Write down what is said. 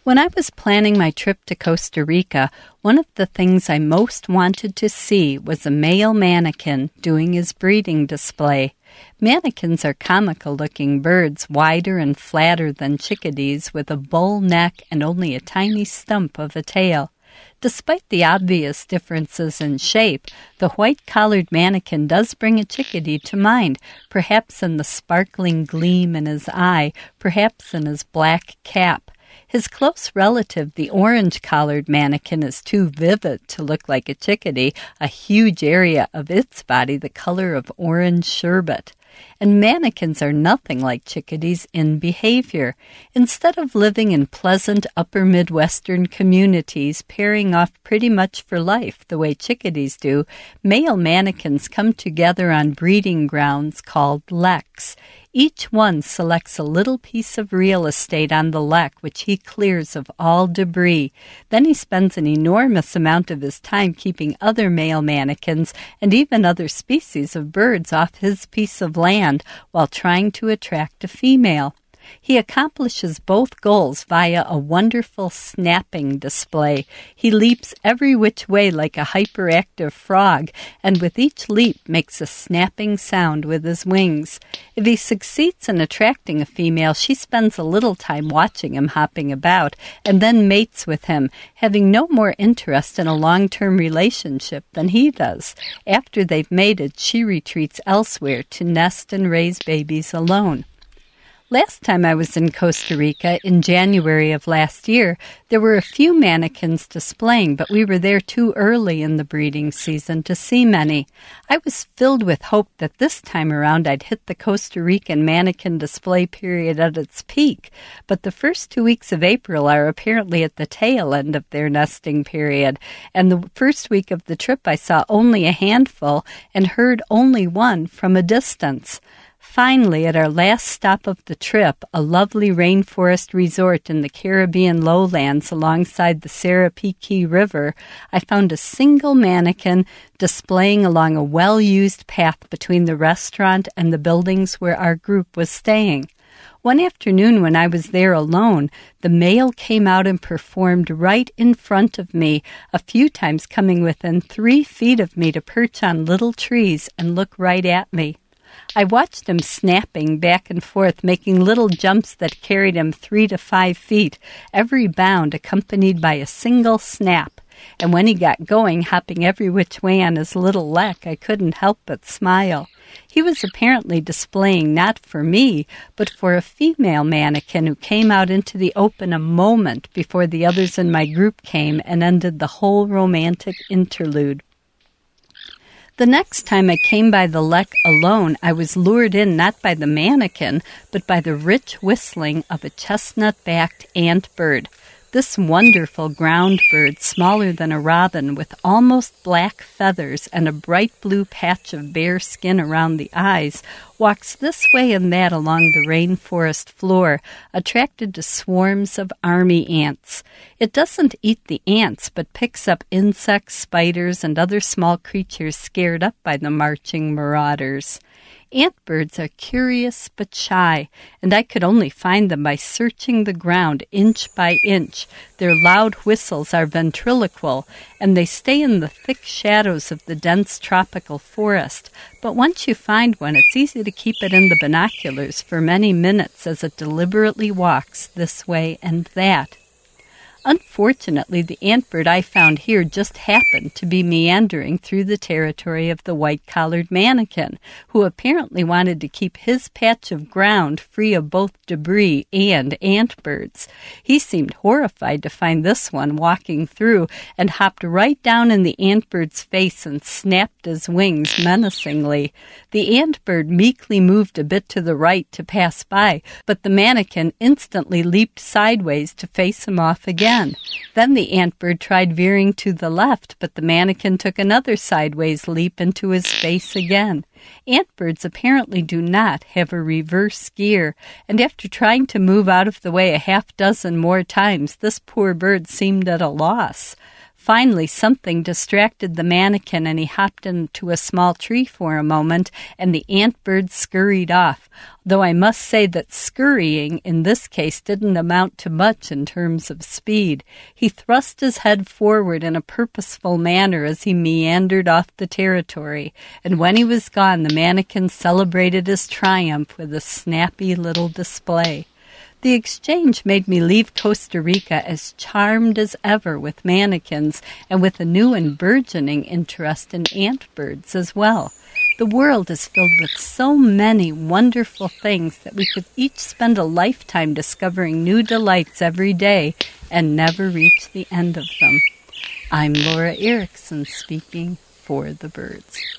When I was planning my trip to Costa Rica, one of the things I most wanted to see was a male manakin doing his breeding display. Manakins are comical-looking birds, wider and flatter than chickadees, with a bull neck and only a tiny stump of a tail. Despite the obvious differences in shape, the white-collared manakin does bring a chickadee to mind, perhaps in the sparkling gleam in his eye, perhaps in his black cap. His close relative, the orange-collared manakin, is too vivid to look like a chickadee, a huge area of its body the color of orange sherbet. And manakins are nothing like chickadees in behavior. Instead of living in pleasant upper Midwestern communities, pairing off pretty much for life the way chickadees do, male manakins come together on breeding grounds called leks. Each one selects a little piece of real estate on the lek, which he clears of all debris. Then he spends an enormous amount of his time keeping other male manakins and even other species of birds off his piece of land while trying to attract a female. He accomplishes both goals via a wonderful snapping display. He leaps every which way like a hyperactive frog, and with each leap makes a snapping sound with his wings. If he succeeds in attracting a female, she spends a little time watching him hopping about, and then mates with him, having no more interest in a long-term relationship than he does. After they've mated, she retreats elsewhere to nest and raise babies alone. Last time I was in Costa Rica, in January of last year, there were a few manakins displaying, but we were there too early in the breeding season to see many. I was filled with hope that this time around I'd hit the Costa Rican manakin display period at its peak, but the first 2 weeks of April are apparently at the tail end of their nesting period, and the first week of the trip I saw only a handful and heard only one from a distance. Finally, at our last stop of the trip, a lovely rainforest resort in the Caribbean lowlands alongside the Sarapiquí River, I found a single manakin displaying along a well-used path between the restaurant and the buildings where our group was staying. One afternoon when I was there alone, the male came out and performed right in front of me, a few times coming within 3 feet of me to perch on little trees and look right at me. I watched him snapping back and forth, making little jumps that carried him 3 to 5 feet, every bound accompanied by a single snap. And when he got going, hopping every which way on his little lek, I couldn't help but smile. He was apparently displaying not for me, but for a female manakin who came out into the open a moment before the others in my group came and ended the whole romantic interlude. The next time I came by the lek alone, I was lured in not by the manakin, but by the rich whistling of a chestnut-backed antbird. This wonderful ground bird, smaller than a robin, with almost black feathers and a bright blue patch of bare skin around the eyes, walks this way and that along the rainforest floor, attracted to swarms of army ants. It doesn't eat the ants, but picks up insects, spiders, and other small creatures scared up by the marching marauders. Antbirds are curious but shy, and I could only find them by searching the ground inch by inch. Their loud whistles are ventriloquial, and they stay in the thick shadows of the dense tropical forest. But once you find one, it's easy to keep it in the binoculars for many minutes as it deliberately walks this way and that. Unfortunately, the antbird I found here just happened to be meandering through the territory of the white-collared manakin, who apparently wanted to keep his patch of ground free of both debris and antbirds. He seemed horrified to find this one walking through and hopped right down in the antbird's face and snapped his wings menacingly. The antbird meekly moved a bit to the right to pass by, but the manakin instantly leaped sideways to face him off again. Then the antbird tried veering to the left, but the manakin took another sideways leap into his face again. Antbirds apparently do not have a reverse gear, and after trying to move out of the way a half dozen more times, this poor bird seemed at a loss. Finally, something distracted the mannequin, and he hopped into a small tree for a moment, and the antbird scurried off, though I must say that scurrying in this case didn't amount to much in terms of speed. He thrust his head forward in a purposeful manner as he meandered off the territory, and when he was gone, the mannequin celebrated his triumph with a snappy little display. The exchange made me leave Costa Rica as charmed as ever with mannequins and with a new and burgeoning interest in antbirds as well. The world is filled with so many wonderful things that we could each spend a lifetime discovering new delights every day and never reach the end of them. I'm Laura Erickson speaking for the birds.